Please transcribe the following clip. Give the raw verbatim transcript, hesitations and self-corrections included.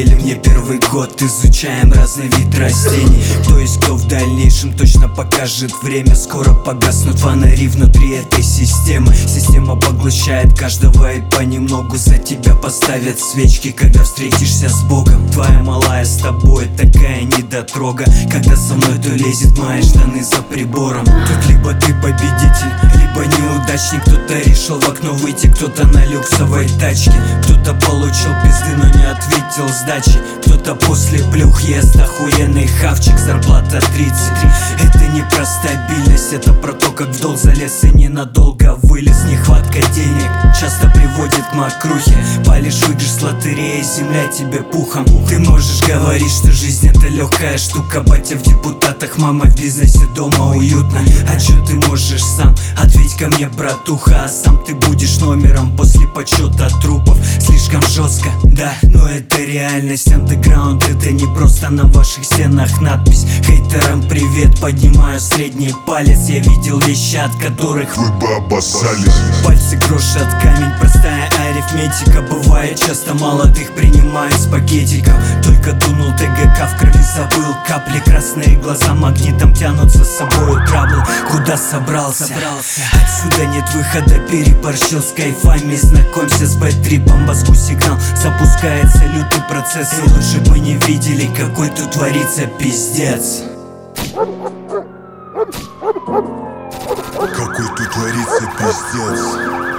делим не первый год, изучаем разный вид растений. Кто есть кто в дальнейшем точно покажет время. Скоро погаснут фонари внутри этой системы. Система поглощает каждого и понемногу за тебя поставят свечки, когда встретишься с Богом. Твоя малая с тобой такая недотрога, когда со мной то лезет мои штаны за прибором. Тут либо ты победитель, либо неудачник. Кто-то решил в окно выйти, кто-то на люксовой тачке, кто-то получил пизды, но не ответил сдачи, кто-то после плюх ест охуенный хавчик. Зарплата тридцать. Это не про стабильность, это про то, как в долг залез и ненадолго вылез. Нехватка денег часто приводит к мокрухе. Палишь выигрыш с лотереи, земля тебе пухом. Ты можешь говорить, что жизнь это легкая штука. Батя в депутатах, мама в бизнесе, дома уютно. А чё ты можешь сам? Ответь ко мне, братуха. А сам ты будешь номером после почета трупов. Слишком жестко, да, но это реальность. Андеграунд это не просто на ваших стенах надпись. Хейтерам привет, поднимаю средний палец. Я видел вещи, от которых вы бы обоссались. Пальцы крошат камень, простая арифметика. Бывает часто молодых принимают с пакетиков. Только дунул ТГК, в крови забыл капли. Красные глаза магнитом тянутся с собой траблы. Куда собрался? собрался? Отсюда нет выхода, переборщил с кайфами. Знакомься с бэт-трипом, мозгу сигнал. Запускается лютый процесс, и лучше бы не видели, какой тут творится пиздец. Какой тут творится пиздец.